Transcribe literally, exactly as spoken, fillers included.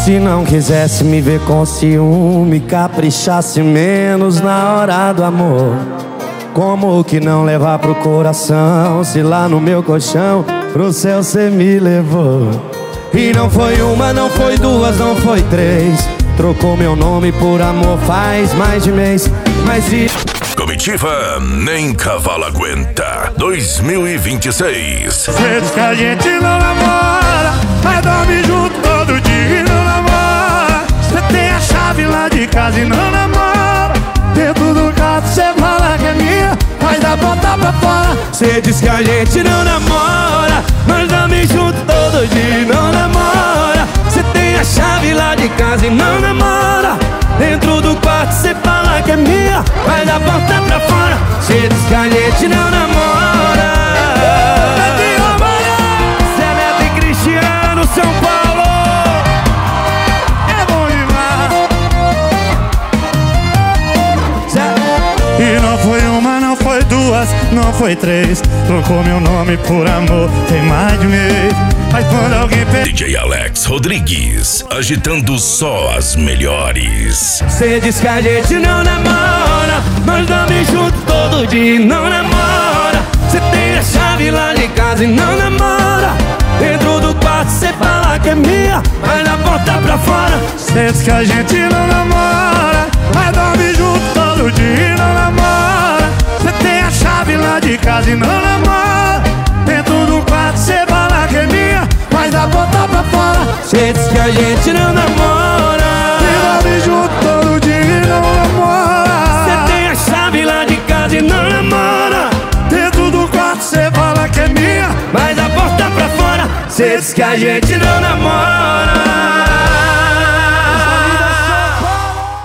Se não quisesse me ver com ciúme, caprichasse menos na hora do amor. Como que não levar pro coração, se lá no meu colchão pro céu cê me levou? E não foi uma, não foi duas, não foi três. Trocou meu nome por amor faz mais de mês. Mas e... Comitiva nem cavalo aguenta dois mil e vinte e seis. Cê diz que a gente não namora, mas dorme junto todo dia e não namora. Cê tem a chave lá de casa e não namora. Dentro do quarto cê fala que é minha, mas dá porta pra fora. Cê diz que a gente não namora, mas dorme junto todo dia e não namora. Cê tem a chave lá de casa e não namora. Dentro do quarto cê fala que é minha, mas dá porta pra fora. Cê diz que a gente não namora. Zé Neto e Cristiano, São Paulo. É bom demais. E não foi uma, não foi duas, não foi três. Trocou meu nome por amor, tem mais de mês. Mas quando alguém pede... D J Alex Rodrigues, agitando só as melhores. Cê diz que a gente não namora, mas dorme junto todo dia e não namora. Cê tem a chave lá de casa e não namora. Dentro do quarto cê fala que é minha, mas na porta pra fora. Cê diz que a gente não namora, mas dorme junto todo dia e não namora. Cê tem a chave lá de casa e não namora. Dentro do quarto cê fala que é minha, mas dá porta pra fora. Cê diz que a gente não namora, e dorme junto todo dia e não namora. cê tem a chave lá de casa e não namora. Dentro do quarto cê fala que é minha, mas a porta pra fora. Cê diz que a gente não namora.